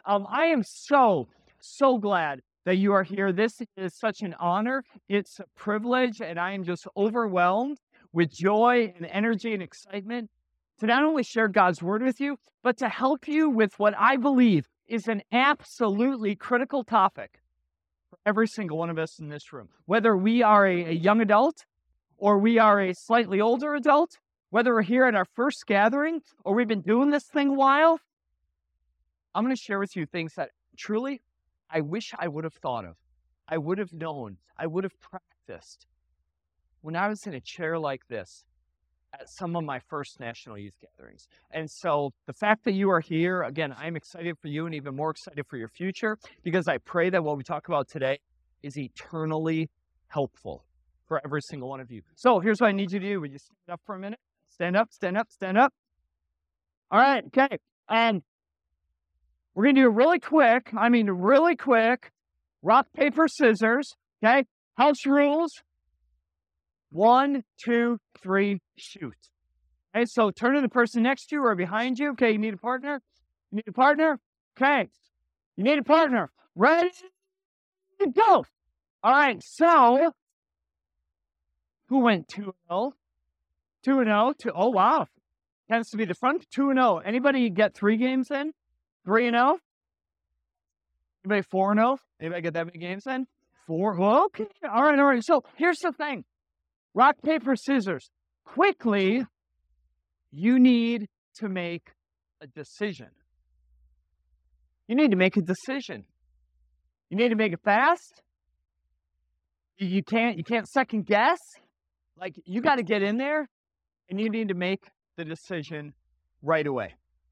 I am so glad that you are here. This is such an honor. It's a privilege, and I am just overwhelmed with joy and energy and excitement to not only share God's word with you, but to help you with what I believe is an absolutely critical topic for every single one of us in this room. Whether we are a young adult or we are a slightly older adult, whether we're here at our first gathering or we've been doing this thing a while, I'm going to share with you things that truly I wish I would have thought of. I would have known. I would have practiced when I was in a chair like this at some of my first national youth gatherings. And so the fact that you are here, again, I'm excited for you and even more excited for your future, because I pray that what we talk about today is eternally helpful for every single one of you. So here's what I need you to do. Would you stand up for a minute? Stand up, stand up, stand up. All right, okay. And we're going to do really quick, rock, paper, scissors, okay? House rules. 1, 2, 3, shoot. Okay, so turn to the person next to you or behind you. Okay, you need a partner? You need a partner? Okay, you need a partner. Ready? Go! All right, so who went 2-0? 2-0. Oh, wow. Tends to be the front. 2-0. Anybody get 3 games in? 3-0? Anybody 4-0? Anybody get that many games in? 4? Well, okay. All right. So here's the thing. Rock, paper, scissors. Quickly, you need to make a decision. You need to make a decision. You need to make it fast. You can't second guess. Like, you got to get in there, and you need to make the decision right away.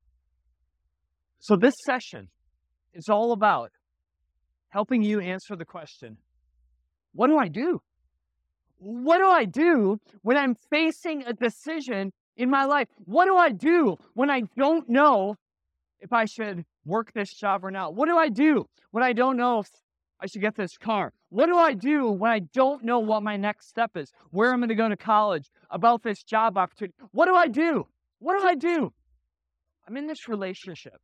So this session is all about helping you answer the question, what do I do? What do I do when I'm facing a decision in my life? What do I do when I don't know if I should work this job or not? What do I do when I don't know if I should get this car? What do I do when I don't know what my next step is? Where I'm going to go to college? About this job opportunity? What do I do? What do I do? I'm in this relationship.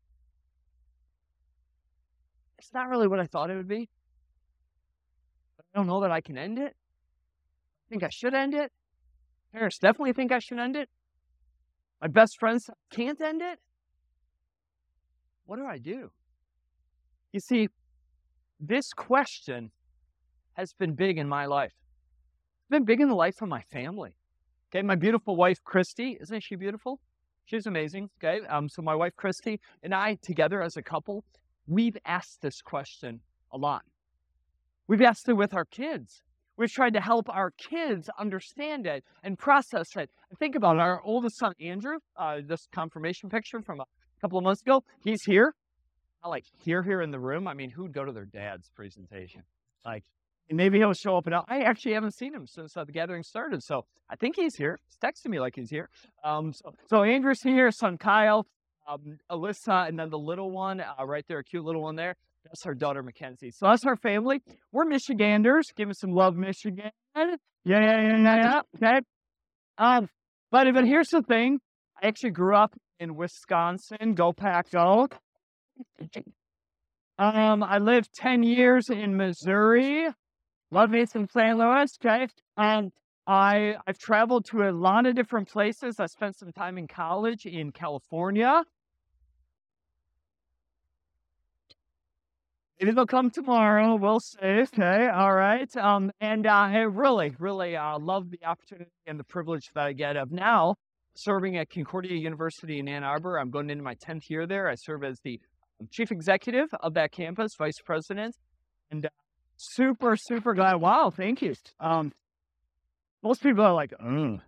It's not really what I thought it would be. But I don't know that I can end it. I think I should end it. Parents definitely think I should end it. My best friends can't end it. What do I do? You see, this question has been big in my life. It's been big in the life of my family. Okay, my beautiful wife, Christy, isn't she beautiful? She's amazing. Okay, so my wife, Christy, and I together as a couple, we've asked this question a lot. We've asked it with our kids. We've tried to help our kids understand it and process it. And think about it. Our oldest son, Andrew, this confirmation picture from a couple of months ago, he's here. Not like here in the room. I mean, who'd go to their dad's presentation? Like, maybe he'll show up. And I actually haven't seen him since the gathering started. So I think he's here. He's texting me like he's here. So Andrew's here, son Kyle, Alyssa, and then the little one right there, a cute little one there. That's our daughter, Mackenzie. So that's our family. We're Michiganders. Give us some love, Michigan. Yeah. Okay. But here's the thing. I actually grew up in Wisconsin. Go Pack, go. I lived 10 years in Missouri. Love me some St. Louis. Okay. I've traveled to a lot of different places. I spent some time in college in California. Maybe they'll come tomorrow. We'll see. Okay. All right. I really love the opportunity and the privilege that I get of now serving at Concordia University in Ann Arbor. I'm going into my 10th year there. I serve as the chief executive of that campus, vice president, and super glad. Wow. Thank you. Most people are like,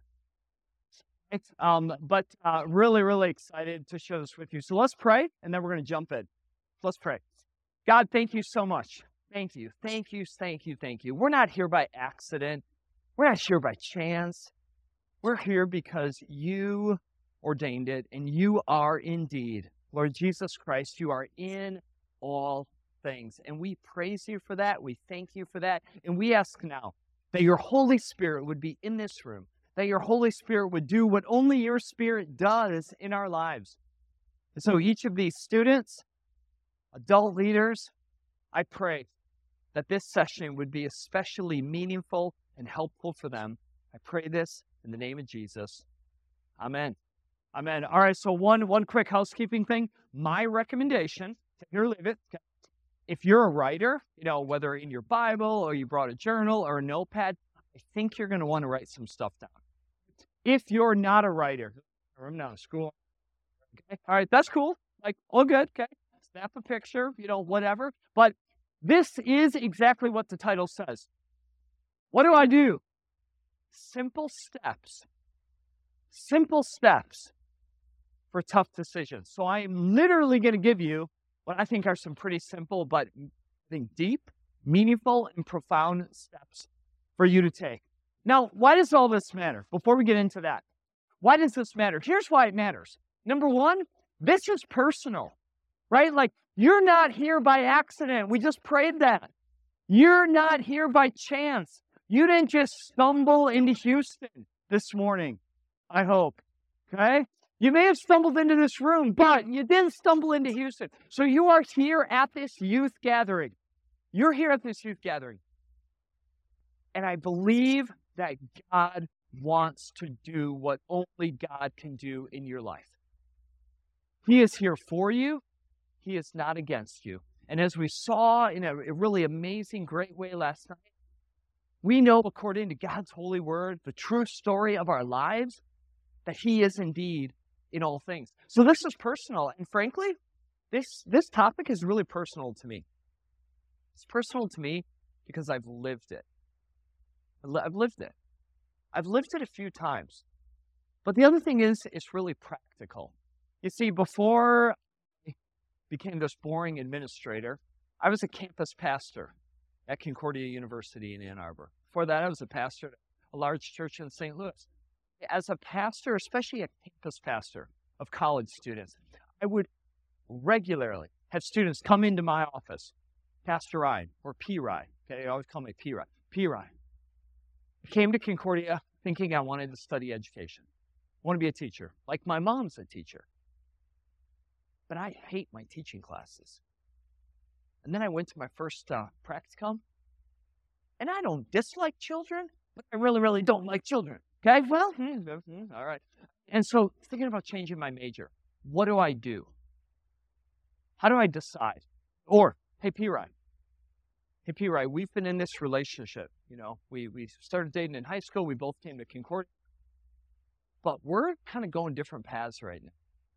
but really excited to share this with you. So let's pray, and then we're going to jump in. Let's pray. God, thank you so much. Thank you. We're not here by accident. We're not here by chance. We're here because you ordained it, and you are indeed, Lord Jesus Christ, you are in all things. And we praise you for that. We thank you for that. And we ask now that your Holy Spirit would be in this room, that your Holy Spirit would do what only your Spirit does in our lives. And so each of these students, Adult leaders, I pray that this session would be especially meaningful and helpful for them. I pray this in the name of Jesus. Amen. Amen. All right, so one quick housekeeping thing. My recommendation, take it or leave it, if you're a writer, whether in your Bible or you brought a journal or a notepad, I think you're going to want to write some stuff down. If you're not a writer, I'm not in school. Okay. All right, that's cool. Like, all good. Okay. Snap a picture, whatever. But this is exactly what the title says. What do I do? Simple steps. Simple steps for tough decisions. So I am literally going to give you what I think are some pretty simple, but I think deep, meaningful, and profound steps for you to take. Now, why does all this matter? Before we get into that, why does this matter? Here's why it matters. Number one, this is personal, right? Like, you're not here by accident. We just prayed that. You're not here by chance. You didn't just stumble into Houston this morning, I hope, okay? You may have stumbled into this room, but you didn't stumble into Houston. So you are here at this youth gathering. You're here at this youth gathering. And I believe that God wants to do what only God can do in your life. He is here for you. He is not against you. And as we saw in a really amazing, great way last night, we know, according to God's holy word, the true story of our lives, that He is indeed in all things. So this is personal. And frankly, this topic is really personal to me. It's personal to me because I've lived it. I've lived it. I've lived it a few times. But the other thing is, it's really practical. You see, before I became this boring administrator, I was a campus pastor at Concordia University in Ann Arbor. Before that, I was a pastor at a large church in St. Louis. As a pastor, especially a campus pastor of college students, I would regularly have students come into my office, Pastor Ryan, or P. Ryan. Okay, they always call me P. Ryan. P. Ryan. I came to Concordia thinking I wanted to study education. I want to be a teacher, like my mom's a teacher. But I hate my teaching classes. And then I went to my first practicum, and I don't dislike children, but I really, really don't like children. Okay, well, all right. And so thinking about changing my major, what do I do? How do I decide? Or, hey, P. Ryan, we've been in this relationship. We started dating in high school. We both came to Concordia. But we're kind of going different paths right now.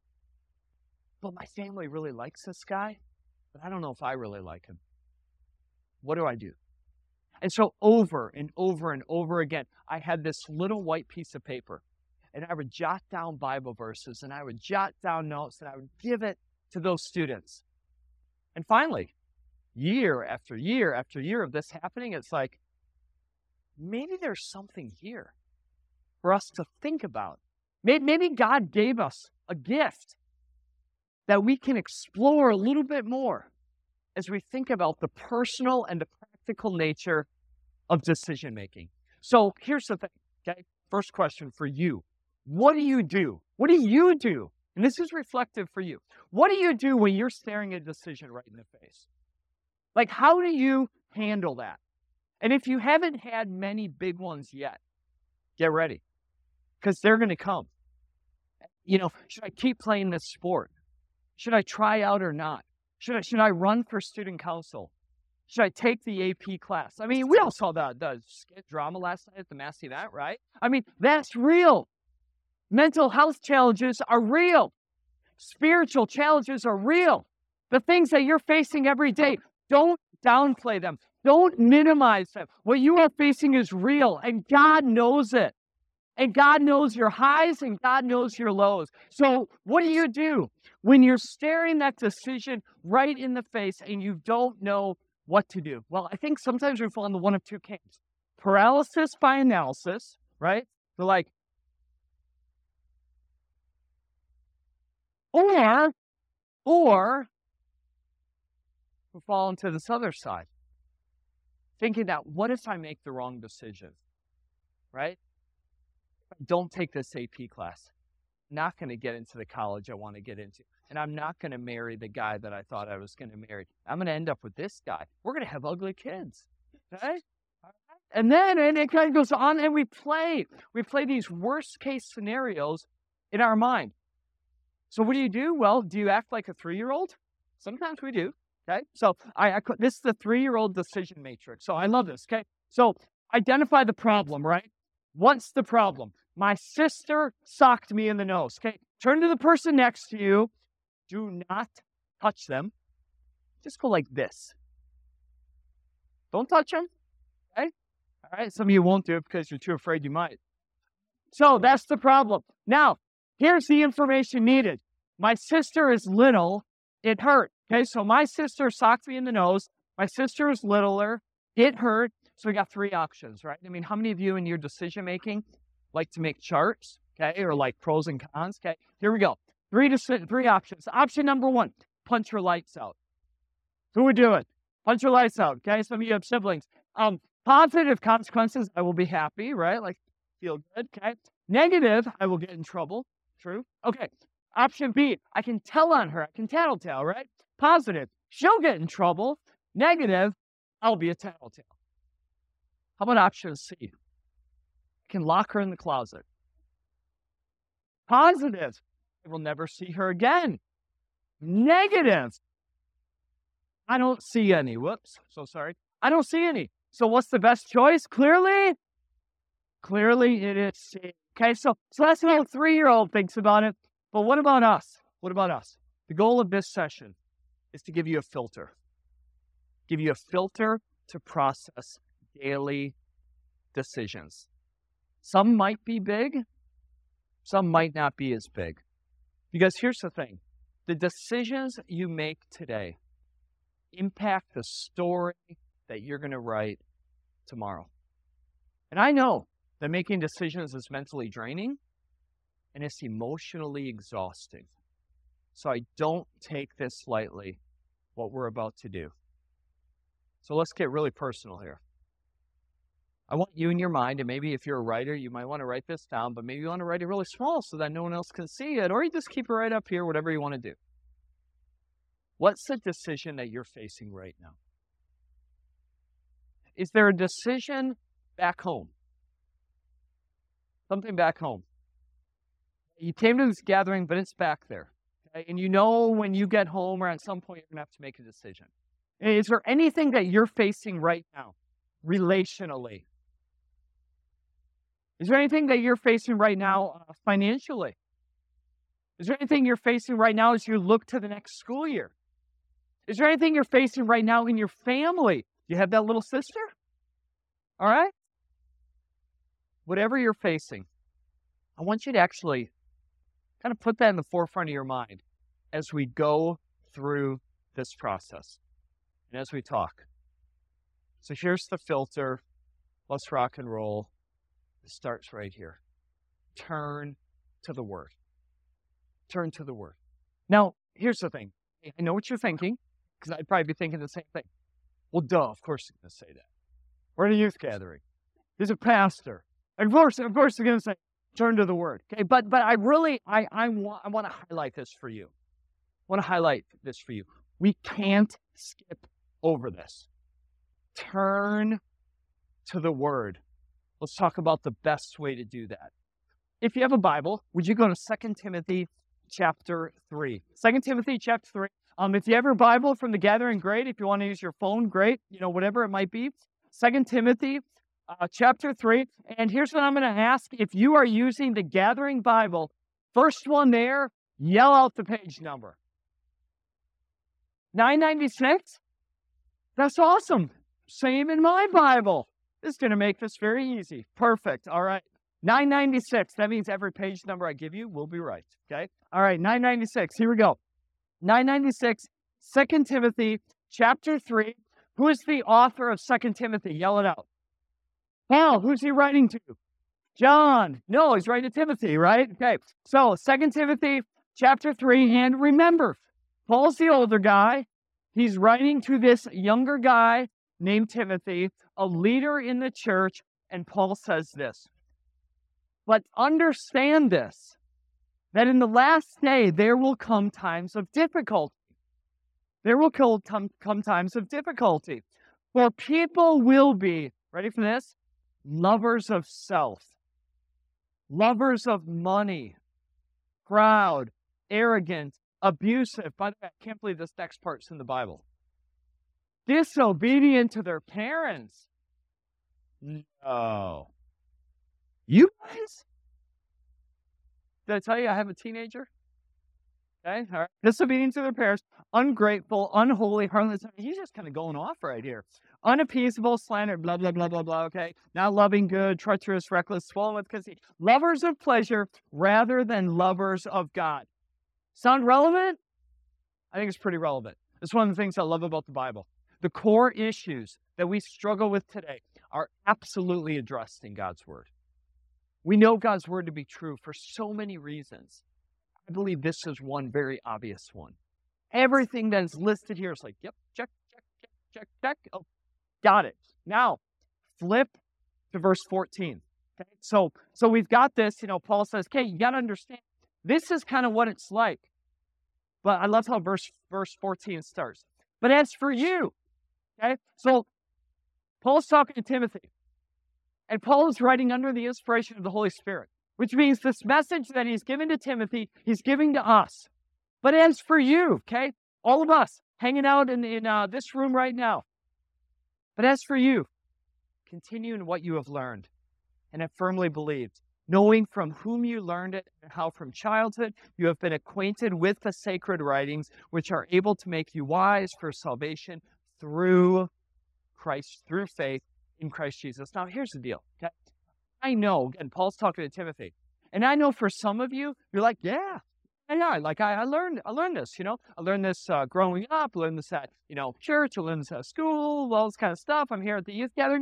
But my family really likes this guy, but I don't know if I really like him. What do I do? And so over and over and over again, I had this little white piece of paper, and I would jot down Bible verses, and I would jot down notes, and I would give it to those students. And finally, year after year after year of this happening, it's like, maybe there's something here for us to think about. Maybe God gave us a gift that we can explore a little bit more as we think about the personal and the practical nature of decision making. So here's the thing, okay? First question for you. What do you do? What do you do? And this is reflective for you. What do you do when you're staring a decision right in the face? Like, how do you handle that? And if you haven't had many big ones yet, get ready, because they're going to come. Should I keep playing this sport? Should I try out or not? Should I run for student council? Should I take the AP class? I mean, we all saw the skit drama last night at the Massey event, right? I mean, that's real. Mental health challenges are real. Spiritual challenges are real. The things that you're facing every day, don't downplay them. Don't minimize them. What you are facing is real, and God knows it. And God knows your highs, and God knows your lows. So what do you do when you're staring that decision right in the face and you don't know what to do? Well, I think sometimes we fall into one of two camps. Paralysis by analysis, right? We're like, or we fall into this other side, thinking that, what if I make the wrong decision, right? If I don't take this AP class, I'm not going to get into the college I want to get into. and I'm not going to marry the guy that I thought I was going to marry. I'm going to end up with this guy. We're going to have ugly kids. Okay? And then and it kind of goes on, and we play these worst case scenarios in our mind. So what do? Well, do you act like a 3-year-old? Sometimes we do. Okay, so this is the 3-year-old decision matrix. So I love this. Okay, so identify the problem. Right? What's the problem? My sister socked me in the nose. Okay, turn to the person next to you. Do not touch them. Just go like this. Don't touch them. Okay. All right. Some of you won't do it because you're too afraid you might. So that's the problem. Now, here's the information needed. My sister is little. It hurt. Okay, so my sister socked me in the nose. My sister is littler. It hurt. So we got 3 options, right? I mean, how many of you in your decision making like to make charts, okay, or like pros and cons? Okay, here we go. 3 options. Option number 1: punch your lights out. Who would do it? Punch your lights out. Okay, some of you have siblings. Positive consequences: I will be happy, right? Like feel good. Okay. Negative: I will get in trouble. True. Okay. Option B: I can tell on her. I can tattletale, right? Positive: she'll get in trouble. Negative: I'll be a tattletale. How about option C? I can lock her in the closet. Positive: I will never see her again. Negative: I don't see any. Whoops. So sorry. I don't see any. So what's the best choice? Clearly it is C. Okay, so that's how a 3-year-old thinks about it. But what about us? What about us? The goal of this session is to give you a filter. Give you a filter to process daily decisions. Some might be big, some might not be as big. Because here's the thing. The decisions you make today impact the story that you're going to write tomorrow. And I know that making decisions is mentally draining and it's emotionally exhausting. So I don't take this lightly, what we're about to do. So let's get really personal here. I want you in your mind, and maybe if you're a writer, you might want to write this down, but maybe you want to write it really small so that no one else can see it, or you just keep it right up here, whatever you want to do. What's the decision that you're facing right now? Is there a decision back home? Something back home. You came to this gathering, but it's back there. Okay? And you know when you get home or at some point you're going to have to make a decision. Is there anything that you're facing right now, relationally? Is there anything that you're facing right now financially? Is there anything you're facing right now as you look to the next school year? Is there anything you're facing right now in your family? You have that little sister? All right? Whatever you're facing, I want you to actually kind of put that in the forefront of your mind as we go through this process and as we talk. So here's the filter. Let's rock and roll. It starts right here. Turn to the Word. Turn to the Word. Now, here's the thing. I know what you're thinking, because I'd probably be thinking the same thing. Well, duh, of course they're going to say that. We're at a youth gathering. He's a pastor. Of course they're going to say, turn to the Word. Okay, but I want to highlight this for you. We can't skip over this. Turn to the Word. Let's talk about the best way to do that. If you have a Bible, would you go to 2 Timothy chapter 3? 2 Timothy chapter 3. If you have your Bible from the gathering, great. If you want to use your phone, great. Whatever it might be. 2 Timothy chapter 3. And here's what I'm going to ask. If you are using the gathering Bible, first one there, yell out the page number. 996? That's awesome. Same in my Bible. This is going to make this very easy. Perfect. All right. 996. That means every page number I give you will be right. Okay? All right. 996. Here we go. 996, 2 Timothy chapter 3. Who is the author of 2 Timothy? Yell it out. Paul. Who's he writing to? John. No, he's writing to Timothy, right? Okay. So 2 Timothy chapter 3. And remember, Paul's the older guy. He's writing to this younger guy named Timothy, a leader in the church, and Paul says this. But understand this, that in the last day there will come times of difficulty. There will come times of difficulty. For people will be, ready for this? Lovers of self, lovers of money, proud, arrogant, abusive. By the way, I can't believe this next part's in the Bible. Disobedient to their parents. No. You guys? Did I tell you I have a teenager? Okay, all right. Disobedient to their parents, ungrateful, unholy, heartless. He's just kind of going off right here. Unappeasable, slander, blah, blah, blah, blah, blah, okay? Not loving good, treacherous, reckless, swollen with conceit. Lovers of pleasure rather than lovers of God. Sound relevant? I think it's pretty relevant. It's one of the things I love about the Bible. The core issues that we struggle with today are absolutely addressed in God's Word. We know God's Word to be true for so many reasons. I believe this is one very obvious one. Everything that is listed here is like, yep, check, check, check, check, check. Oh, got it. Now, flip to verse 14. Okay? So we've got this, Paul says, okay, you got to understand, this is kind of what it's like. But I love how verse 14 starts. But as for you, okay, so Paul's talking to Timothy. And Paul is writing under the inspiration of the Holy Spirit, which means this message that he's given to Timothy, he's giving to us. But as for you, okay, all of us hanging out in this room right now, but as for you, continue in what you have learned and have firmly believed, knowing from whom you learned it and how from childhood you have been acquainted with the sacred writings, which are able to make you wise for salvation through Christ, through faith in Christ Jesus. Now, here's the deal, okay? I know, and Paul's talking to Timothy, and I know for some of you, you're like, yeah, like I learned this, I learned this growing up, learned this at, church, I learned this at school, all this kind of stuff. I'm here at the youth gathering.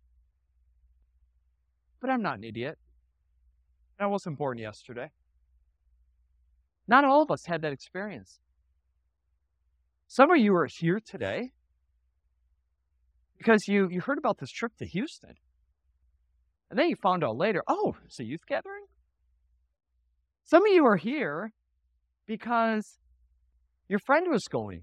But I'm not an idiot. I wasn't born yesterday. Not all of us had that experience. Some of you are here today because you heard about this trip to Houston. And then you found out later, oh, it's a youth gathering? Some of you are here because your friend was going.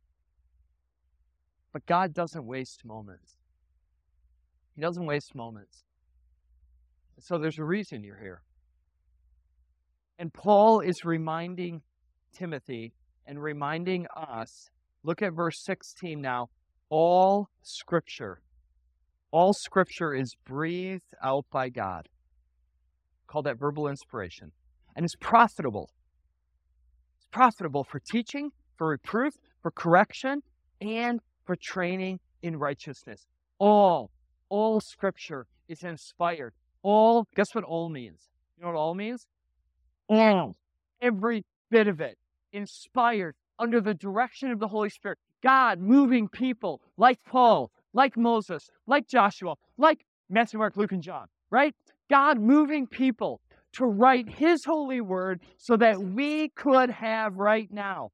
But God doesn't waste moments. He doesn't waste moments. So there's a reason you're here. And Paul is reminding Timothy and reminding us, look at verse 16 now, all Scripture is breathed out by God. Call that verbal inspiration. And it's profitable. It's profitable for teaching, for reproof, for correction, and for training in righteousness. All Scripture is inspired. All, guess what all means? You know what all means? All. Every bit of it. Inspired under the direction of the Holy Spirit. God moving people like Paul, like Moses, like Joshua, like Matthew, Mark, Luke, and John, right? God moving people to write His holy word so that we could have right now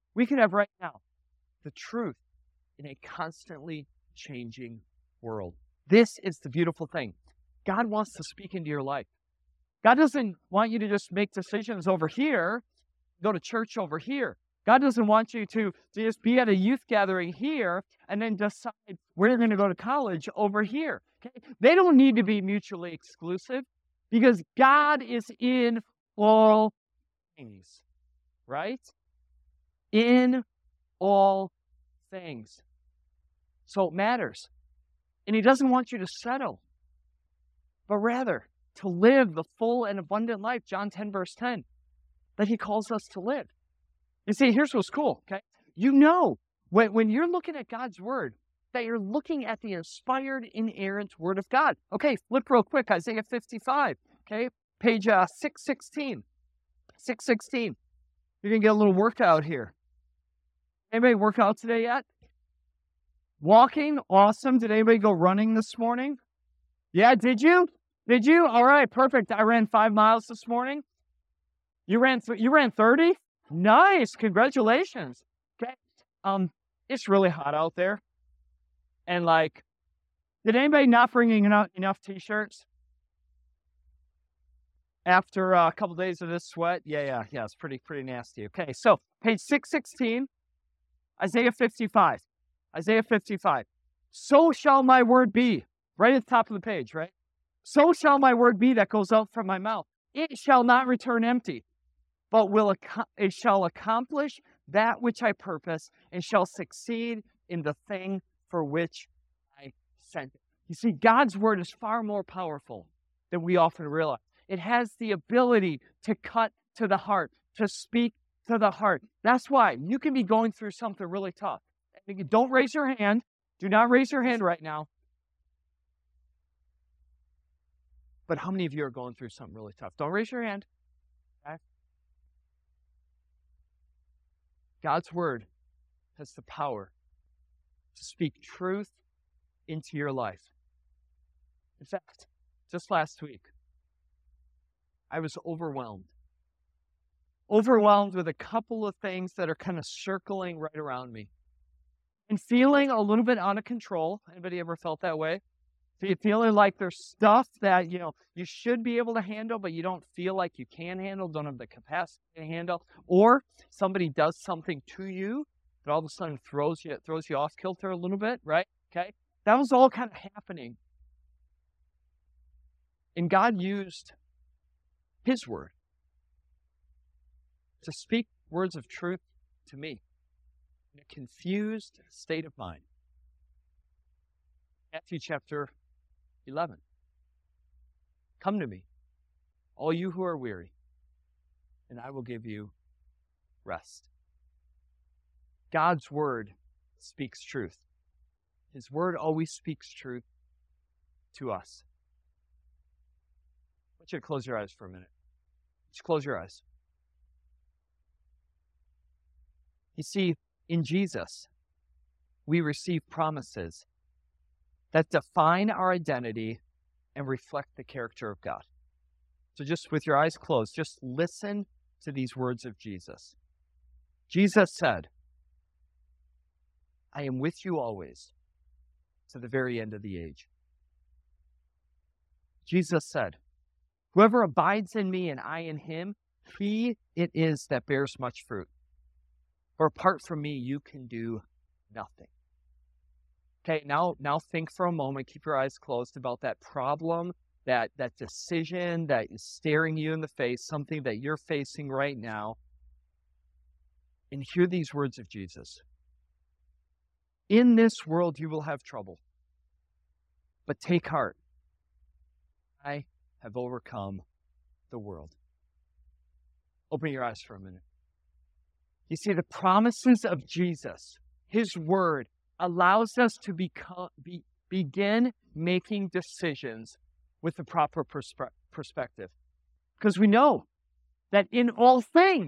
the truth in a constantly changing world. This is the beautiful thing. God wants to speak into your life. God doesn't want you to just make decisions over here, go to church over here. God doesn't want you to just be at a youth gathering here and then decide where you're going to go to college over here. Okay? They don't need to be mutually exclusive because God is in all things, right? In all things. So it matters. And He doesn't want you to settle, but rather to live the full and abundant life, John 10, verse 10, that He calls us to live. You see, here's what's cool, okay? You know, when you're looking at God's Word, that you're looking at the inspired, inerrant Word of God. Okay, flip real quick, Isaiah 55, okay? Page 616. 616. You're going to get a little workout here. Anybody work out today yet? Walking? Awesome. Did anybody go running this morning? Yeah, did you? Did you? All right, perfect. I ran 5 miles this morning. You ran 30? Nice. Congratulations. Okay. It's really hot out there. And did anybody not bring enough t-shirts? after a couple days of this sweat. Yeah, it's pretty nasty. Okay, so page 616, Isaiah 55. Isaiah 55. So shall my word be, right at the top of the page, right? So shall my word be that goes out from my mouth. It shall not return empty, but it shall accomplish that which I purpose, and shall succeed in the thing for which I sent it. You see, God's word is far more powerful than we often realize. It has the ability to cut to the heart, to speak to the heart. That's why you can be going through something really tough. Don't raise your hand. Do not raise your hand right now. But how many of you are going through something really tough? Don't raise your hand. Okay? God's word has the power to speak truth into your life. In fact, just last week, I was overwhelmed with a couple of things that are kind of circling right around me and feeling a little bit out of control. Anybody ever felt that way? Feeling like there's stuff that, you should be able to handle, but you don't feel like you can handle, don't have the capacity to handle, or somebody does something to you that all of a sudden throws you off kilter a little bit, right? Okay? That was all kind of happening. And God used His word to speak words of truth to me in a confused state of mind. Matthew chapter 11. Come to me, all you who are weary, and I will give you rest. God's word speaks truth. His word always speaks truth to us. I want you to close your eyes for a minute. Just close your eyes. You see, in Jesus, we receive promises that define our identity and reflect the character of God. So just with your eyes closed, just listen to these words of Jesus. Jesus said, I am with you always to the very end of the age. Jesus said, whoever abides in me and I in him, he it is that bears much fruit. For apart from me, you can do nothing. Okay, now think for a moment, keep your eyes closed, about that problem, that decision that is staring you in the face, something that you're facing right now. And hear these words of Jesus. In this world you will have trouble, but take heart. I have overcome the world. Open your eyes for a minute. You see, the promises of Jesus, His word, allows us to begin making decisions with the proper perspective. Because we know that in all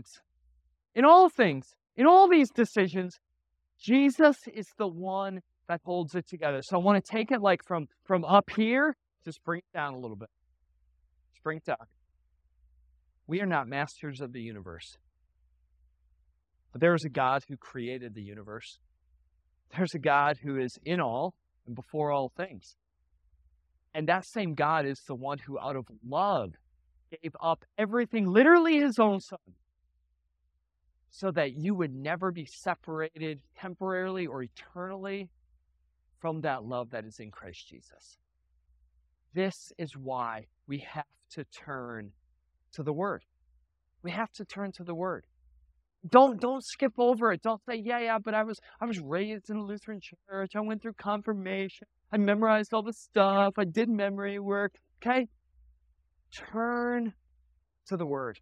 these decisions, Jesus is the one that holds it together. So I want to take it like from up here, just bring it down a little bit. Just bring it down. We are not masters of the universe. But there is a God who created the universe. There's a God who is in all and before all things. And that same God is the one who, out of love, gave up everything, literally His own Son, so that you would never be separated temporarily or eternally from that love that is in Christ Jesus. This is why we have to turn to the Word. We have to turn to the Word. Don't skip over it. Don't say, yeah, but I was raised in a Lutheran church. I went through confirmation. I memorized all the stuff. I did memory work. Okay? Turn to the Word.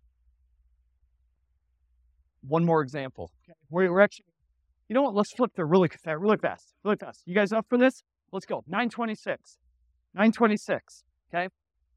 One more example. Okay? We're actually, you know what? Let's flip there really fast. You guys up for this? Let's go. 926. 926. Okay?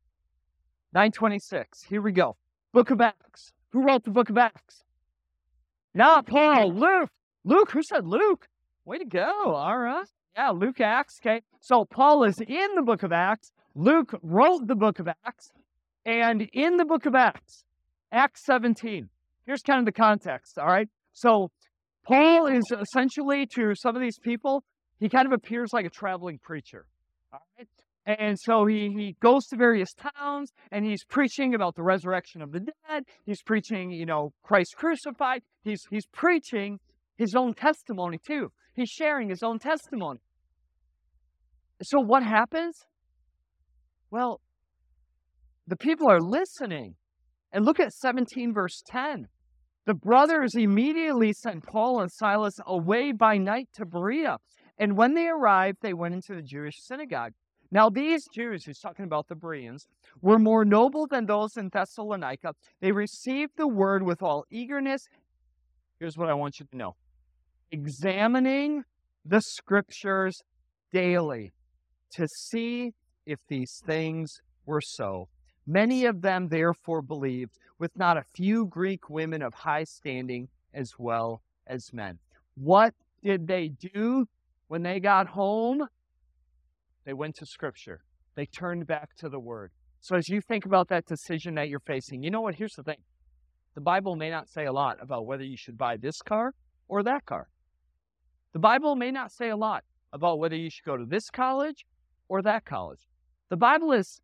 926. Here we go. Book of Acts. Who wrote the Book of Acts? Not Paul, Luke. Luke, who said Luke? Way to go. All right. Yeah, Luke, Acts. Okay. So Paul is in the Book of Acts. Luke wrote the Book of Acts. And in the Book of Acts, Acts 17, here's kind of the context. All right. So Paul is essentially, to some of these people, he kind of appears like a traveling preacher. All right. And so he goes to various towns and he's preaching about the resurrection of the dead. He's preaching, Christ crucified. He's preaching his own testimony too. He's sharing his own testimony. So what happens? Well, the people are listening. And look at 17 verse 10. The brothers immediately sent Paul and Silas away by night to Berea. And when they arrived, they went into the Jewish synagogue. Now these Jews, he's talking about the Bereans, were more noble than those in Thessalonica. They received the word with all eagerness. Here's what I want you to know. Examining the scriptures daily to see if these things were so. Many of them therefore believed, with not a few Greek women of high standing as well as men. What did they do when they got home? They went to Scripture. They turned back to the Word. So as you think about that decision that you're facing, you know what? Here's the thing. The Bible may not say a lot about whether you should buy this car or that car. The Bible may not say a lot about whether you should go to this college or that college. The Bible is,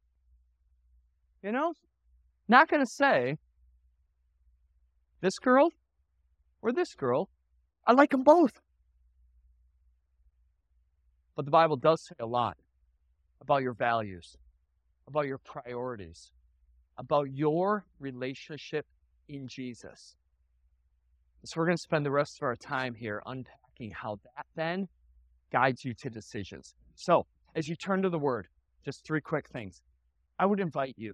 not going to say this girl or this girl. I like them both. But the Bible does say a lot about your values, about your priorities, about your relationship in Jesus. So we're going to spend the rest of our time here unpacking how that then guides you to decisions. So as you turn to the Word, just 3 quick things. I would invite you,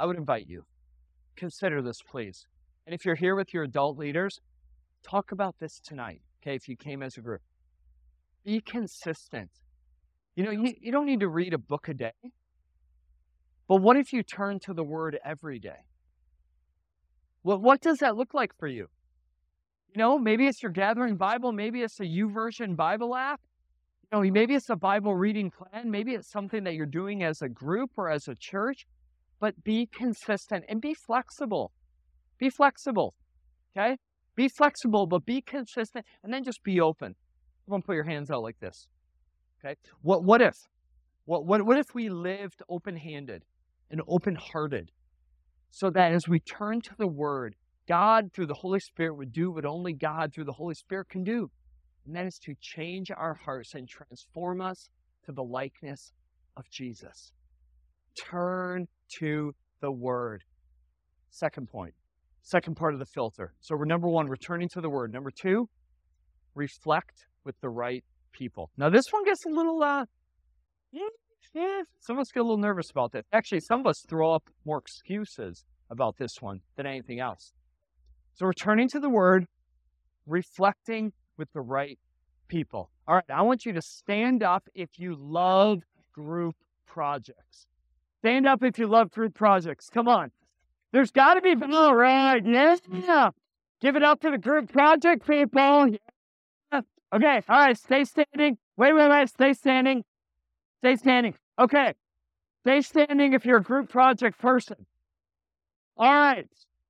consider this, please. And if you're here with your adult leaders, talk about this tonight, okay, if you came as a group. Be consistent. You don't need to read a book a day. But what if you turn to the Word every day? What does that look like for you? Maybe it's your Gathering Bible. Maybe it's a YouVersion Bible app. Maybe it's a Bible reading plan. Maybe it's something that you're doing as a group or as a church. But be consistent and be flexible. Be flexible, okay? Be flexible, but be consistent, and then just be open. Everyone put your hands out like this, okay? What if we lived open-handed and open-hearted so that as we turn to the Word, God, through the Holy Spirit, would do what only God, through the Holy Spirit, can do, and that is to change our hearts and transform us to the likeness of Jesus. Turn to the Word. Second point. Second part of the filter. So we're number 1, returning to the Word. Number 2, reflect with the right people. Now this one gets a little, some of us get a little nervous about that. Actually, some of us throw up more excuses about this one than anything else. So returning to the Word, reflecting with the right people. All right, I want you to stand up if you love group projects. Stand up if you love group projects. Come on. There's got to be, all right, yeah. Give it up to the group project people. Yeah. Okay, all right, stay standing. Wait, stay standing. Stay standing. Okay, stay standing if you're a group project person. All right.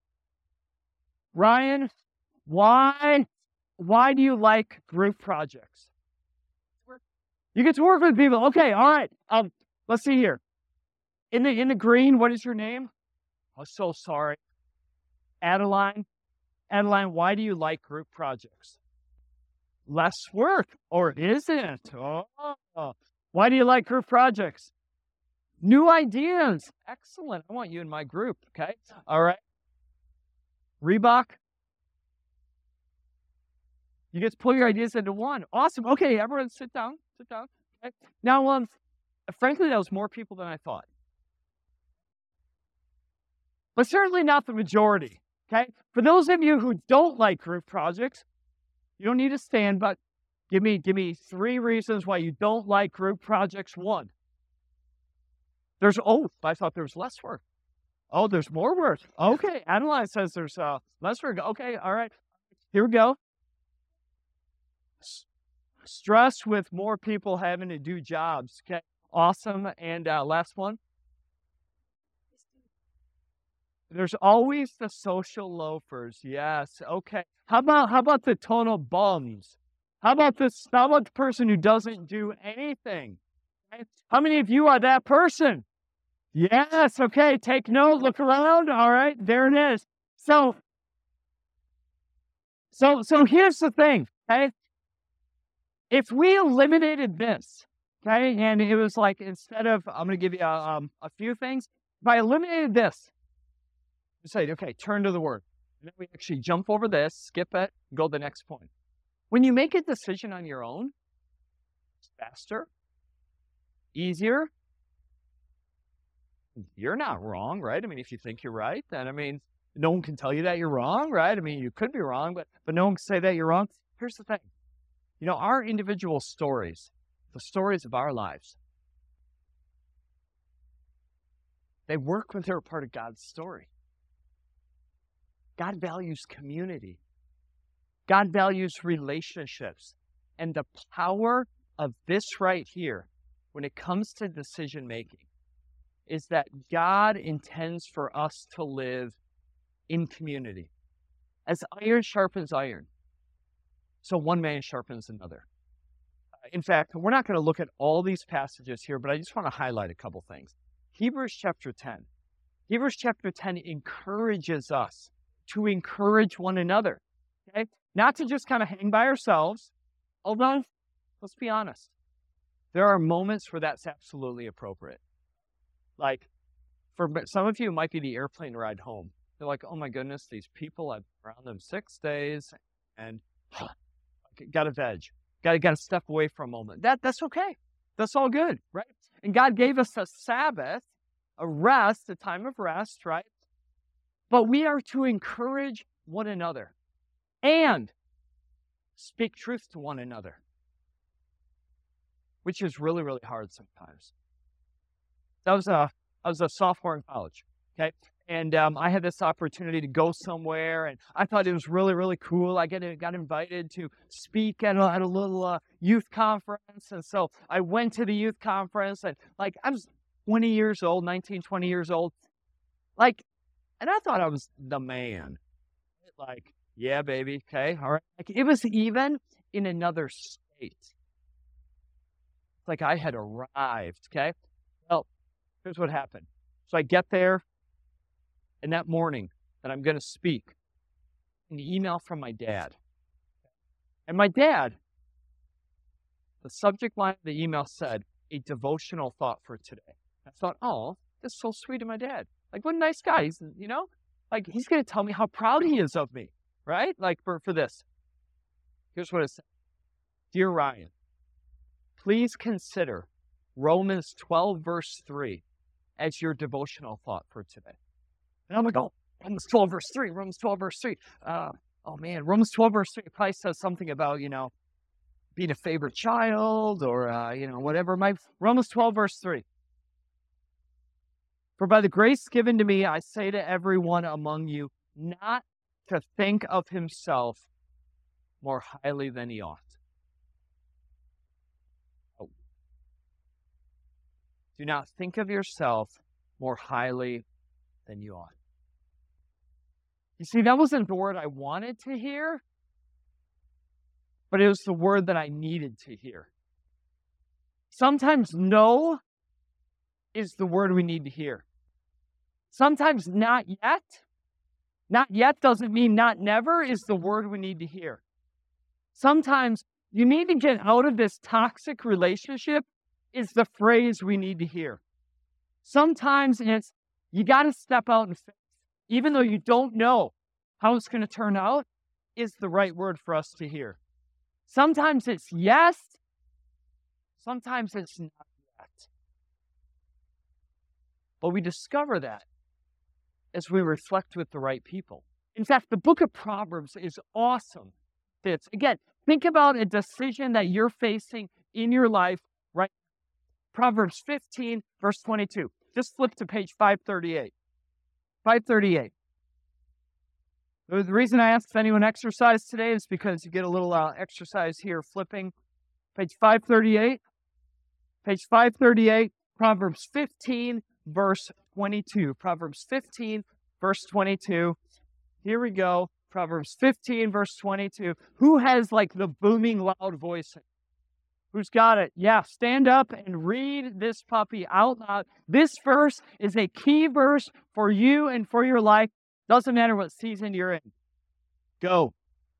Ryan, why do you like group projects? You get to work with people. Okay, all right. Let's see here. In the green, what is your name? I'm so sorry. Adeline. Adeline, why do you like group projects? Less work, or is it? Oh. Why do you like group projects? New ideas. Excellent. I want you in my group, okay? All right. Reebok. You get to pull your ideas into one. Awesome. Okay, everyone sit down. Okay. Now, frankly, that was more people than I thought. But certainly not the majority, okay? For those of you who don't like group projects, you don't need to stand, but give me 3 reasons why you don't like group projects. 1, I thought there was less work. Oh, there's more work. Okay, Adeline says there's less work. Okay, all right. Here we go. Stress with more people having to do jobs. Okay, awesome. And last one. There's always the social loafers. Yes. Okay. How about the total bums? How about the person who doesn't do anything? Okay? How many of you are that person? Yes. Okay. Take note. Look around. All right. There it is. So here's the thing. Okay. If we eliminated this, okay, and it was like instead of I'm going to give you a few things. If I eliminated this, you say, okay, turn to the word. And then we actually jump over this, skip it, go to the next point. When you make a decision on your own, it's faster, easier. You're not wrong, right? I mean, if you think you're right, then I mean, no one can tell you that you're wrong, right? I mean, you could be wrong, but no one can say that you're wrong. Here's the thing. You know, our individual stories, the stories of our lives, they work when they're a part of God's story. God values community. God values relationships. And the power of this right here, when it comes to decision making, is that God intends for us to live in community. As iron sharpens iron, so one man sharpens another. In fact, we're not going to look at all these passages here, but I just want to highlight a couple things. Hebrews chapter 10. Hebrews chapter 10 encourages us to encourage one another. Okay? Not to just kind of hang by ourselves, although, let's be honest, there are moments where that's absolutely appropriate. Like, for some of you, it might be the airplane ride home. They're like, oh my goodness, these people, I've been around them 6 days, and got to veg. Got to step away for a moment. That's okay. That's all good, right? And God gave us a Sabbath, a rest, a time of rest, right? But we are to encourage one another and speak truth to one another, which is really, really hard sometimes. I was a sophomore in college, okay? And I had this opportunity to go somewhere, and I thought it was really, really cool. I got invited to speak at a little youth conference, and so I went to the youth conference, and like I was 20 years old, 19, 20 years old, like, and I thought I was the man. Like, yeah, baby, okay, all right. Like, it was even in another state. It's like I had arrived, okay? Well, here's what happened. So I get there, and that morning that I'm going to speak, an email from my dad. And my dad, the subject line of the email said, a devotional thought for today. I thought, oh, that's so sweet of my dad. Like, what a nice guy. He's, you know, like, he's going to tell me how proud he is of me, right? Like, for this. Here's what it said. Dear Ryan, please consider Romans 12, verse 3 as your devotional thought for today. And I'm like, oh, Romans 12, verse 3, Romans 12, verse 3. Oh, man, Romans 12, verse 3 probably says something about, you know, being a favorite child or, you know, whatever. Romans 12, verse 3. For by the grace given to me, I say to everyone among you, not to think of himself more highly than he ought. Oh. Do not think of yourself more highly than you ought. You see, that wasn't the word I wanted to hear, but it was the word that I needed to hear. Sometimes no is the word we need to hear. Sometimes not yet. Not yet doesn't mean not never is the word we need to hear. Sometimes you need to get out of this toxic relationship is the phrase we need to hear. Sometimes it's you got to step out and faith, even though you don't know how it's going to turn out, is the right word for us to hear. Sometimes it's yes. Sometimes it's not yet. But we discover that as we reflect with the right people. In fact, the book of Proverbs is awesome. It's, again, think about a decision that you're facing in your life right now. Proverbs 15, verse 22. Just flip to page 538. 538. The reason I asked if anyone exercised today is because you get a little exercise here flipping. Page 538. Page 538, Proverbs 15, verse 22. Proverbs 15, verse 22. Here we go. Proverbs 15, verse 22. Who has like the booming loud voice? Who's got it? Yeah, stand up and read this puppy out loud. This verse is a key verse for you and for your life. Doesn't matter what season you're in. Go.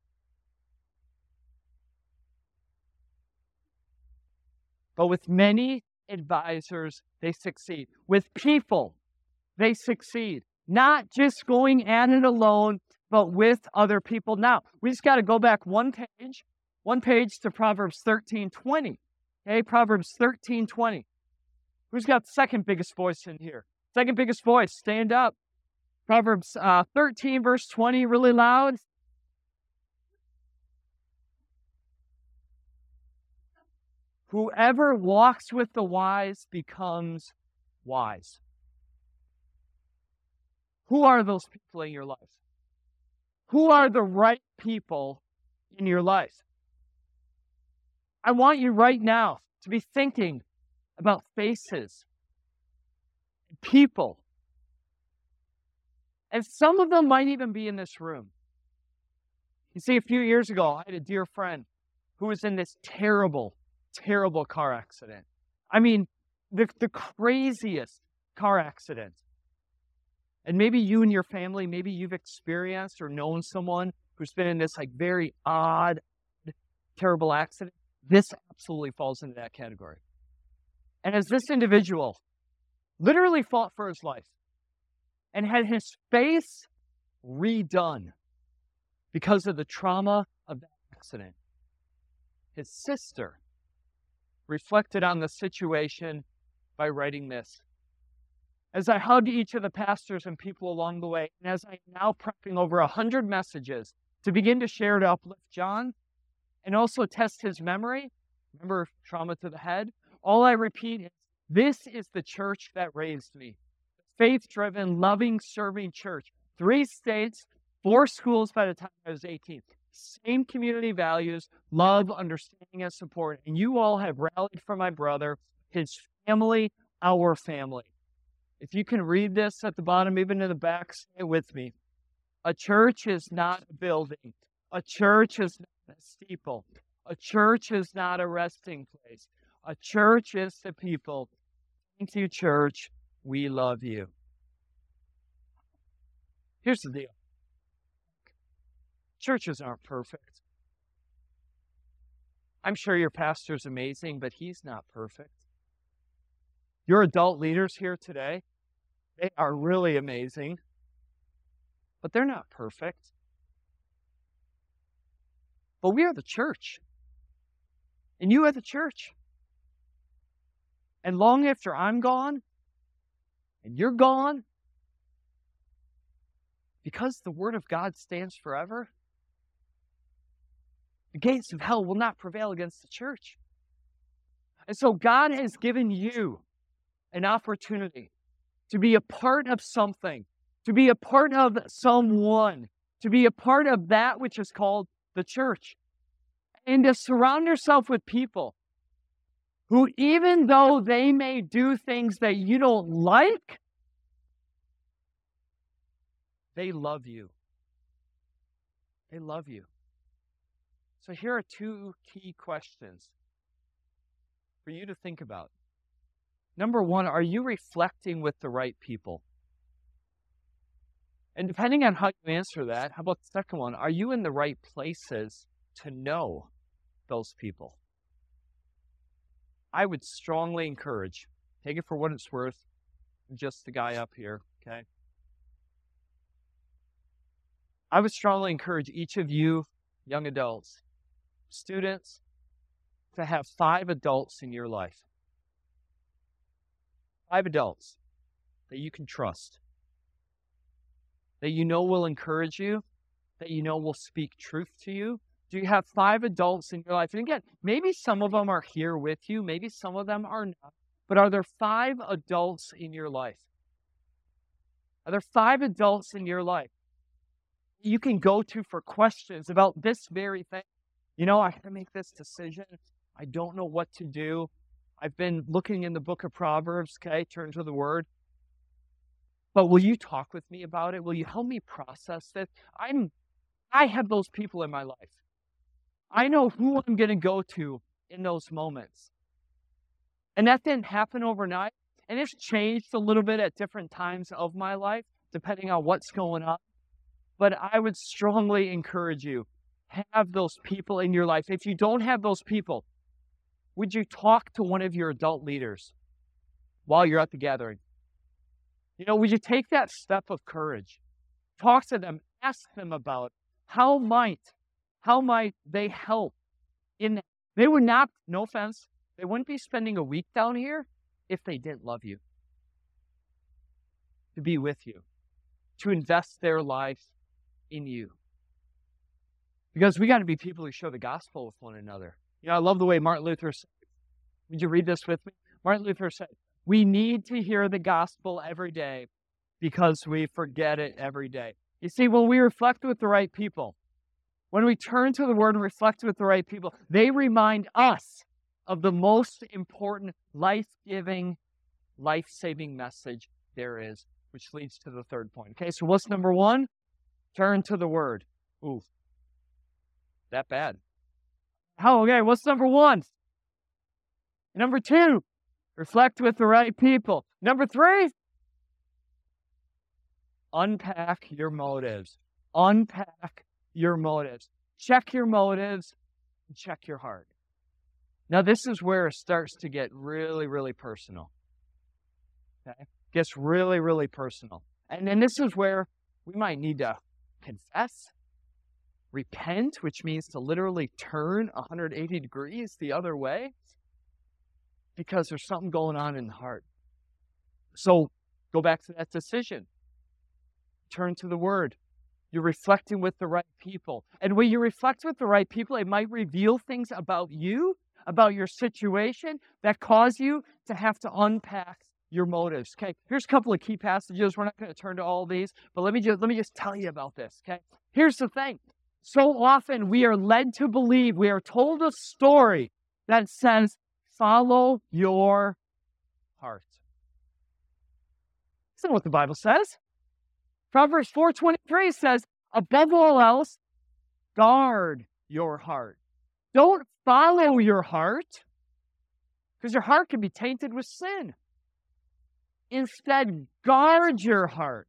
But with many advisors, they succeed. With people, they succeed. Not just going at it alone, but with other people. Now, we just got to go back one page to Proverbs 13:20. Okay, Proverbs 13:20. Who's got the second biggest voice in here? Second biggest voice, stand up. Proverbs 13, verse 20, really loud. Whoever walks with the wise becomes wise. Who are those people in your life? Who are the right people in your life? I want you right now to be thinking about faces, people. And some of them might even be in this room. You see, a few years ago, I had a dear friend who was in this terrible car accident. I mean, the craziest car accident. And maybe you and your family, maybe you've experienced or known someone who's been in this like very odd, terrible accident. This absolutely falls into that category. And as this individual literally fought for his life and had his face redone because of the trauma of that accident, his sister reflected on the situation by writing this. As I hugged each of the pastors and people along the way, and as I'm now prepping over 100 messages to begin to share to uplift John and also test his memory, remember trauma to the head, all I repeat is, this is the church that raised me. Faith-driven, loving, serving church. 3 states, 4 schools by the time I was 18. Same community values, love, understanding, and support. And you all have rallied for my brother, his family, our family. If you can read this at the bottom, even in the back, say it with me. A church is not a building. A church is not a steeple. A church is not a resting place. A church is the people. Thank you, church. We love you. Here's the deal. Churches aren't perfect. I'm sure your pastor's amazing, but he's not perfect. Your adult leaders here today, they are really amazing, but they're not perfect. But we are the church. And you are the church. And long after I'm gone, and you're gone, because the Word of God stands forever, the gates of hell will not prevail against the church. And so God has given you an opportunity to be a part of something, to be a part of someone, to be a part of that which is called the church. And to surround yourself with people who, even though they may do things that you don't like, they love you. They love you. So here are 2 key questions for you to think about. Number 1, are you reflecting with the right people? And depending on how you answer that, how about the second one? Are you in the right places to know those people? I would strongly encourage, take it for what it's worth, just the guy up here, okay? I would strongly encourage each of you young adults, students, to have 5 adults in your life. 5 adults that you can trust, that you know will encourage you, that you know will speak truth to you. Do you have 5 adults in your life? And again, maybe some of them are here with you, maybe some of them are not, but are there 5 adults in your life? Are there 5 adults in your life you can go to for questions about this very thing? You know, I have to make this decision. I don't know what to do. I've been looking in the book of Proverbs, okay, turn to the Word. But will you talk with me about it? Will you help me process this? I have those people in my life. I know who I'm going to go to in those moments. And that didn't happen overnight. And it's changed a little bit at different times of my life, depending on what's going on. But I would strongly encourage you, have those people in your life. If you don't have those people, would you talk to one of your adult leaders while you're at the gathering? Would you take that step of courage? Talk to them, ask them about how might they help in that. They would not, no offense, they wouldn't be spending a week down here if they didn't love you, to be with you, to invest their life in you. Because we got to be people who show the gospel with one another. I love the way Martin Luther said, would you read this with me? Martin Luther said, we need to hear the gospel every day because we forget it every day. You see, when we reflect with the right people, when we turn to the Word and reflect with the right people, they remind us of the most important life-giving, life-saving message there is, which leads to the third point. Okay, so what's number one? Turn to the Word. Ooh, that bad. Okay, what's number one? Number two, reflect with the right people. Number three, unpack your motives. Unpack your motives. Check your motives and check your heart. Now, this is where it starts to get really, really personal. Okay? It gets really, really personal. And then this is where we might need to confess, repent, which means to literally turn 180 degrees the other way, because there's something going on in the heart. So go back to that decision. Turn to the Word. You're reflecting with the right people. And when you reflect with the right people, it might reveal things about you, about your situation, that cause you to have to unpack your motives. Okay, here's a couple of key passages. We're not going to turn to all these, but let me just tell you about this. Okay, here's the thing. So often we are led to believe, we are told a story that says, follow your heart. That's not what the Bible says. Proverbs 4:23 says, above all else, guard your heart. Don't follow your heart, because your heart can be tainted with sin. Instead, guard your heart.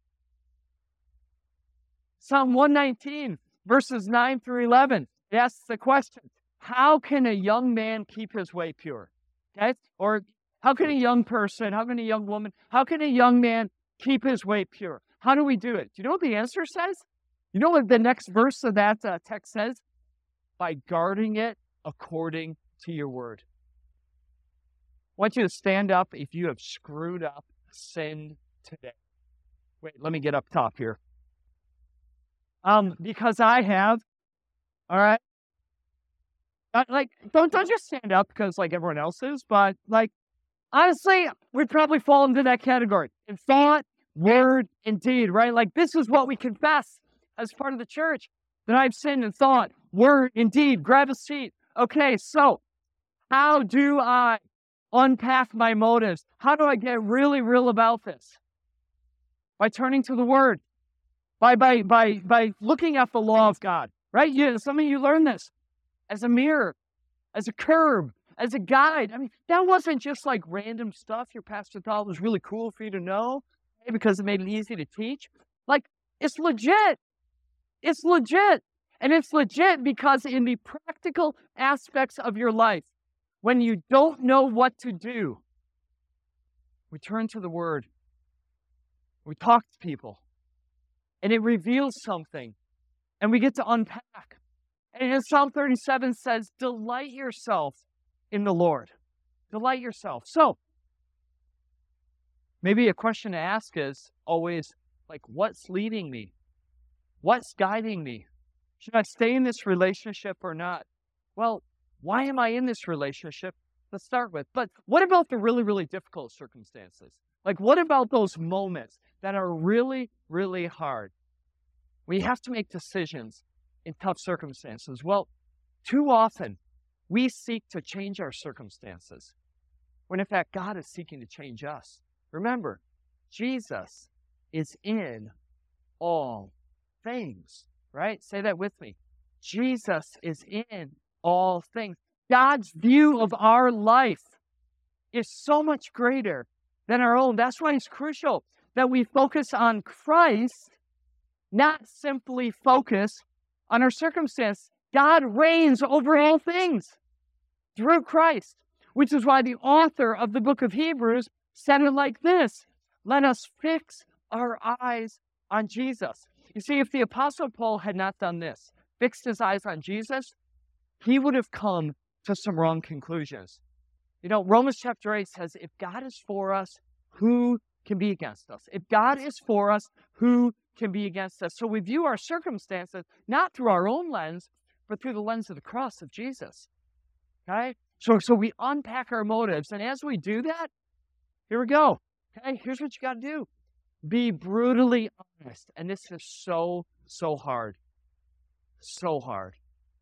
Psalm 119, verses 9 through 11, it asks the question, how can a young man keep his way pure? Okay? Or how can a young person, how can a young woman, how can a young man keep his way pure? How do we do it? Do you know what the answer says? You know what the next verse of that text says? By guarding it according to your word. I want you to stand up if you have screwed up, sinned today. Wait, let me get up top here. Because I have, all right? Don't just stand up because everyone else is, but honestly, we'd probably fall into that category. In thought, word, and deed, right? This is what we confess as part of the church, that I've sinned in thought, word, and deed. Grab a seat. Okay, so how do I unpack my motives? How do I get really real about this? By turning to the Word, by looking at the law of God, right? Some of you learn this as a mirror, as a curb, as a guide. I mean, that wasn't just random stuff your pastor thought was really cool for you to know, because it made it easy to teach. It's legit. It's legit. And it's legit because in the practical aspects of your life, when you don't know what to do, we turn to the Word. We talk to people. And it reveals something. And we get to unpack. And in Psalm 37 says, delight yourself in the Lord. Delight yourself. So, maybe a question to ask is always, what's leading me? What's guiding me? Should I stay in this relationship or not? Well, why am I in this relationship to start with? But what about the really, really difficult circumstances? What about those moments that are really, really hard? We have to make decisions in tough circumstances. Well, too often we seek to change our circumstances, when in fact God is seeking to change us. Remember, Jesus is in all things, right? Say that with me. Jesus is in all things. God's view of our life is so much greater than our own. That's why it's crucial that we focus on Christ, not simply focus on our circumstance. God reigns over all things through Christ, which is why the author of the book of Hebrews said it like this: let us fix our eyes on Jesus. You see, if the Apostle Paul had not done this, fixed his eyes on Jesus, he would have come to some wrong conclusions. You know, Romans chapter 8 says, if God is for us, who can be against us? If God is for us, who can be against us? So we view our circumstances not through our own lens, but through the lens of the cross of Jesus. Okay? So we unpack our motives. And as we do that, here we go. Okay? Here's what you got to do. Be brutally honest. And this is so hard. So hard.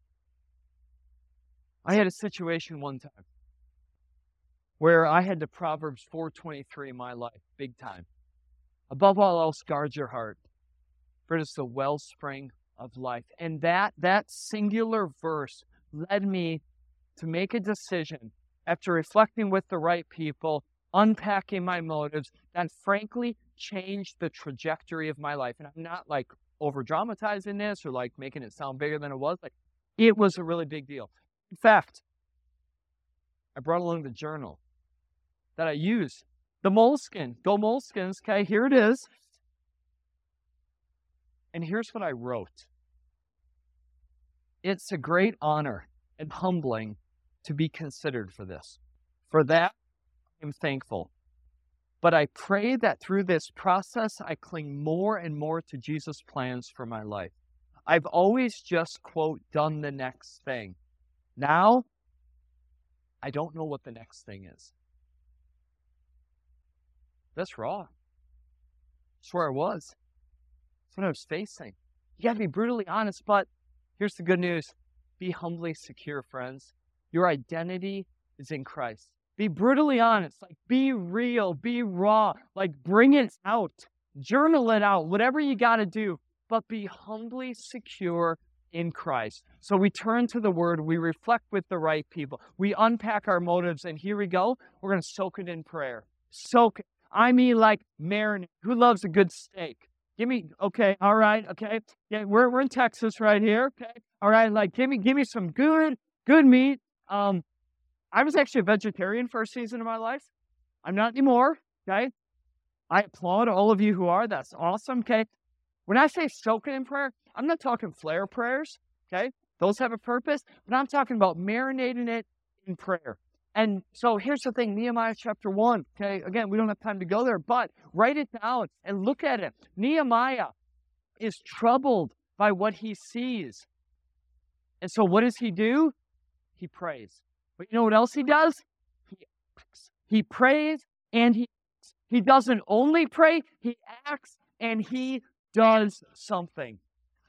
I had a situation one time where I had the Proverbs 4:23 in my life, big time. Above all else, guard your heart, for it is the wellspring of life. And that singular verse led me to make a decision after reflecting with the right people, unpacking my motives, that frankly changed the trajectory of my life. And I'm not like over dramatizing this or like making it sound bigger than it was. Like, it was a really big deal. In fact, I brought along the journal that I use. The Moleskine. Go Moleskines. Okay, here it is. And here's what I wrote. It's a great honor and humbling to be considered for this. For that, I'm thankful. But I pray that through this process, I cling more and more to Jesus' plans for my life. I've always just, quote, done the next thing. Now, I don't know what the next thing is. That's raw. That's where I was. That's what I was facing. You got to be brutally honest, but here's the good news. Be humbly secure, friends. Your identity is in Christ. Be brutally honest. Like, be real. Be raw. Like, bring it out. Journal it out. Whatever you got to do. But be humbly secure in Christ. So we turn to the Word. We reflect with the right people. We unpack our motives. And here we go. We're going to soak it in prayer. Soak it. I mean, like marinate. Who loves a good steak? Give me, okay, all right, okay. Yeah, we're in Texas right here, okay. All right, like give me some good meat. I was actually a vegetarian for a season of my life. I'm not anymore, okay. I applaud all of you who are. That's awesome, okay. When I say soak it in prayer, I'm not talking flare prayers, okay. Those have a purpose, but I'm talking about marinating it in prayer. And so here's the thing, Nehemiah chapter 1, okay? Again, we don't have time to go there, but write it down and look at it. Nehemiah is troubled by what he sees. And so what does he do? He prays. But you know what else he does? He acts. He prays and he acts. He doesn't only pray, he acts and he does something.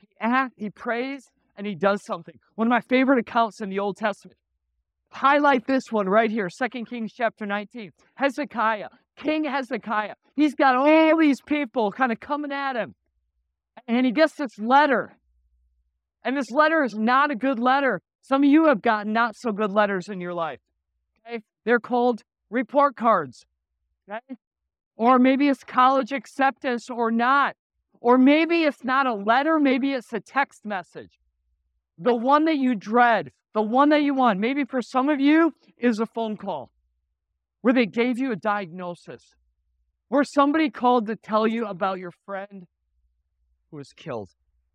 He prays and he does something. One of my favorite accounts in the Old Testament. Highlight this one right here, 2 Kings chapter 19. Hezekiah, King Hezekiah. He's got all these people kind of coming at him. And he gets this letter. And this letter is not a good letter. Some of you have gotten not so good letters in your life. Okay? They're called report cards. Okay? Or maybe it's college acceptance or not. Or maybe it's not a letter, maybe it's a text message. The one that you dread. The one that you want, maybe for some of you, is a phone call where they gave you a diagnosis, where somebody called to tell you about your friend who was killed.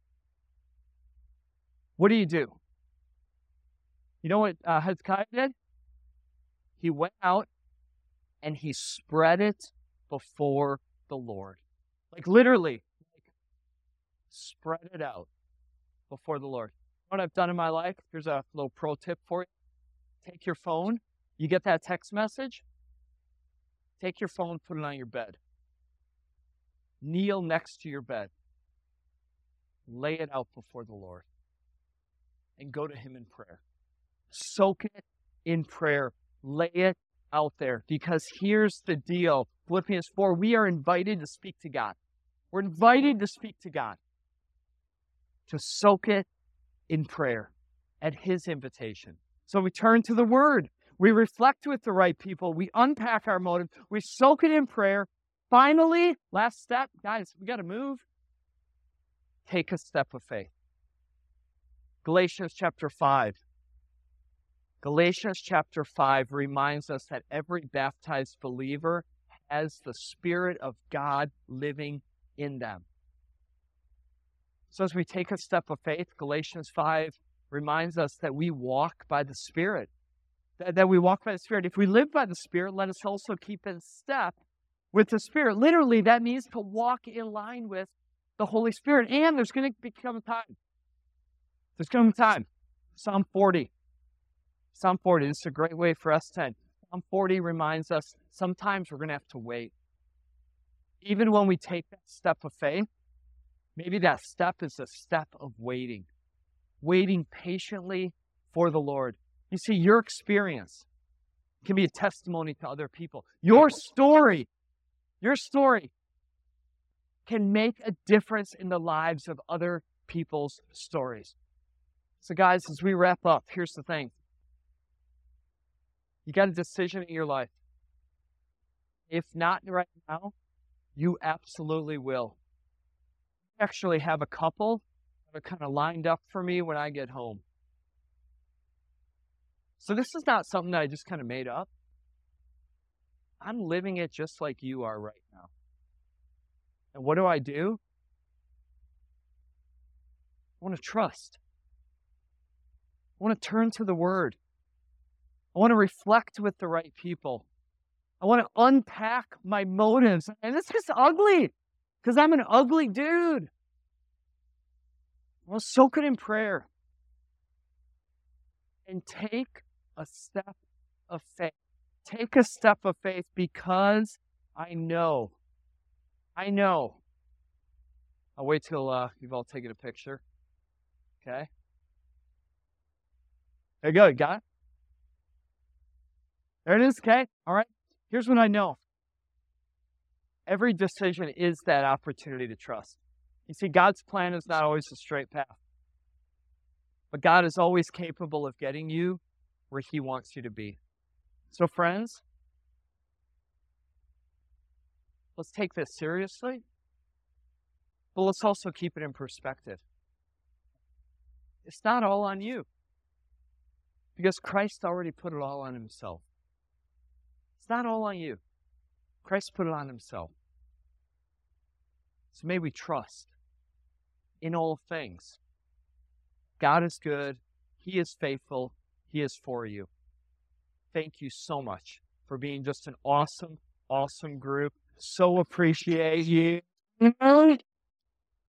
What do? You know what Hezekiah did? He went out and he spread it before the Lord. Like literally, spread it out before the Lord. What I've done in my life, here's a little pro tip for you. Take your phone. You get that text message. Take your phone, put it on your bed. Kneel next to your bed. Lay it out before the Lord. And go to Him in prayer. Soak it in prayer. Lay it out there. Because here's the deal. Philippians 4, we are invited to speak to God. We're invited to speak to God. To soak it in prayer at His invitation. So we turn to the Word. We reflect with the right people. We unpack our motive. We soak it in prayer. Finally, last step, guys, we got to move. Take a step of faith. Galatians chapter 5. Galatians chapter 5 reminds us that every baptized believer has the Spirit of God living in them. So as we take a step of faith, Galatians 5 reminds us that we walk by the Spirit. That we walk by the Spirit. If we live by the Spirit, let us also keep in step with the Spirit. Literally, that means to walk in line with the Holy Spirit. And there's going to become a time. There's going to be a time. Psalm 40. Psalm 40. This is a great way for us to end. Psalm 40 reminds us sometimes we're going to have to wait. Even when we take that step of faith, maybe that step is a step of waiting. Waiting patiently for the Lord. You see, your experience can be a testimony to other people. Your story can make a difference in the lives of other people's stories. So guys, as we wrap up, here's the thing. You got a decision in your life. If not right now, you absolutely will. I actually have a couple that are kind of lined up for me when I get home. So this is not something that I just kind of made up. I'm living it just like you are right now. And what do? I want to trust. I want to turn to the Word. I want to reflect with the right people. I want to unpack my motives. And this is ugly, because I'm an ugly dude. I want to soak it in prayer. And take a step of faith. Take a step of faith because I know. I'll wait till you've all taken a picture. Okay? There you go. You got it? There it is. Okay? All right. Here's what I know. Every decision is that opportunity to trust. You see, God's plan is not always a straight path. But God is always capable of getting you where He wants you to be. So friends, let's take this seriously, but let's also keep it in perspective. It's not all on you, because Christ already put it all on Himself. It's not all on you. Christ put it on Himself. So may we trust in all things. God is good. He is faithful. He is for you. Thank you so much for being just an awesome, awesome group. So appreciate you.